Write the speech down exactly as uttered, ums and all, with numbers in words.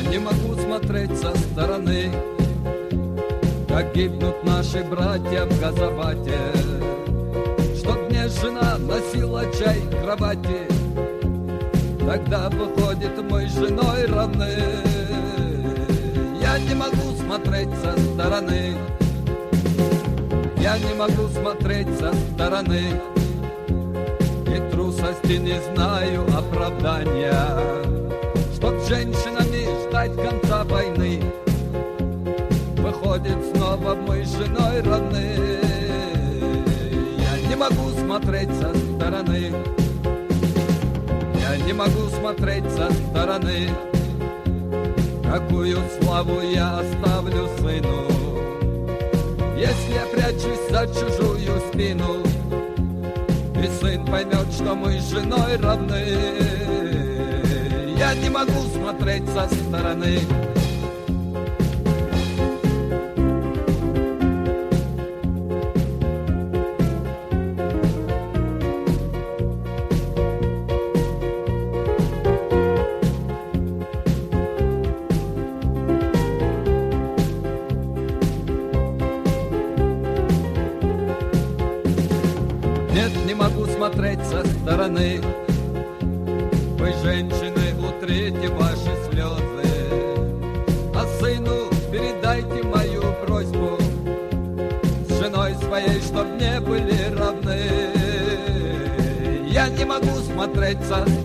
не могу смотреть со стороны, как гибнут наши братья в Газавате. Чтоб мне жена носила чай к кровати, тогда выходит мы с женой равны. Я не могу смотреть со стороны, я не могу смотреть со стороны, и трусости не знаю оправдания. Чтоб женщинами ждать конца войны, выходит снова мы с женой равны. Я не могу смотреть со стороны, я не могу смотреть со стороны, какую славу я оставлю сыну, если я прячусь за чужую спину, и сын поймет, что мы с женой равны. Я не могу смотреть со стороны. Нет, не могу смотреть со стороны. Вы, женщины, утрите ваши слезы, а сыну передайте мою просьбу с женой своей, чтоб не были равны. Я не могу смотреть со